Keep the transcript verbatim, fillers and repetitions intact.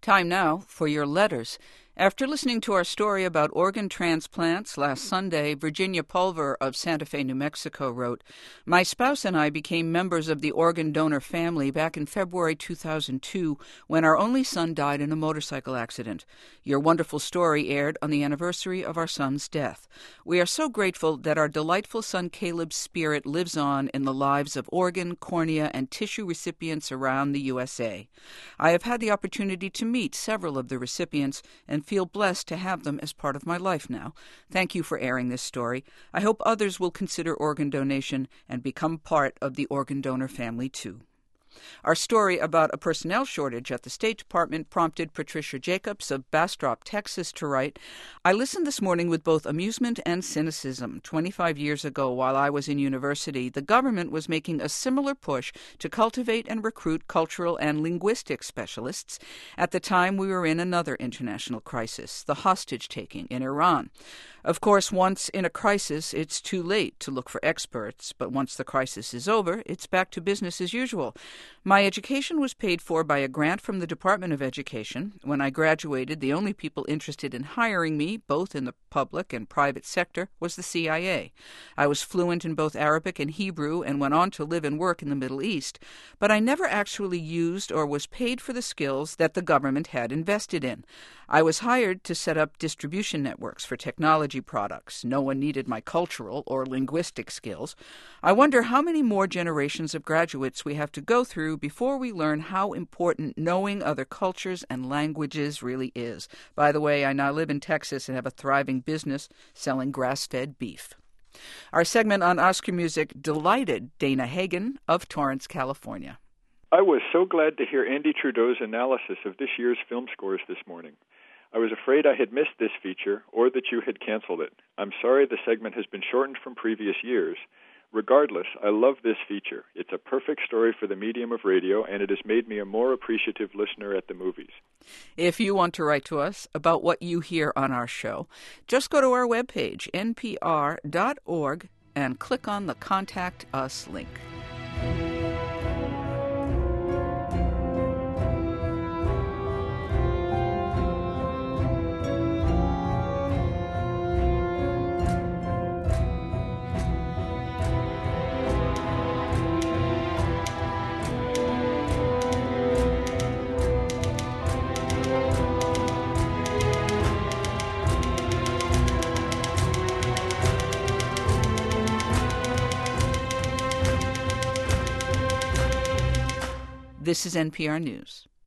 Time now for your letters. After listening to our story about organ transplants last Sunday, Virginia Pulver of Santa Fe, New Mexico wrote, "My spouse and I became members of the organ donor family back in February two thousand two when our only son died in a motorcycle accident. Your wonderful story aired on the anniversary of our son's death. We are so grateful that our delightful son Caleb's spirit lives on in the lives of organ, cornea, and tissue recipients around the U S A. I have had the opportunity to meet several of the recipients and feel blessed to have them as part of my life now. Thank you for airing this story. I hope others will consider organ donation and become part of the organ donor family too." Our story about a personnel shortage at the State Department prompted Patricia Jacobs of Bastrop, Texas, to write, "I listened this morning with both amusement and cynicism. twenty-five years ago, while I was in university, the government was making a similar push to cultivate and recruit cultural and linguistic specialists. At the time, we were in another international crisis, the hostage-taking in Iran. Of course, once in a crisis, it's too late to look for experts, but once the crisis is over, it's back to business as usual. My education was paid for by a grant from the Department of Education. When I graduated, the only people interested in hiring me, both in the public and private sector, was the C I A. I was fluent in both Arabic and Hebrew and went on to live and work in the Middle East, but I never actually used or was paid for the skills that the government had invested in. I was hired to set up distribution networks for technology products. No one needed my cultural or linguistic skills. I wonder how many more generations of graduates we have to go through before we learn how important knowing other cultures and languages really is. By the way, I now live in Texas and have a thriving business selling grass-fed beef." Our segment on Oscar music delighted Dana Hagen of Torrance, California. I was so glad to hear Andy Trudeau's analysis of this year's film scores this morning. I was afraid I had missed this feature or that you had canceled it. I'm sorry the segment has been shortened from previous years. Regardless, I love this feature. It's a perfect story for the medium of radio, and it has made me a more appreciative listener at the movies. If you want to write to us about what you hear on our show, just go to our webpage, n p r dot org, and click on the Contact Us link. This is N P R News.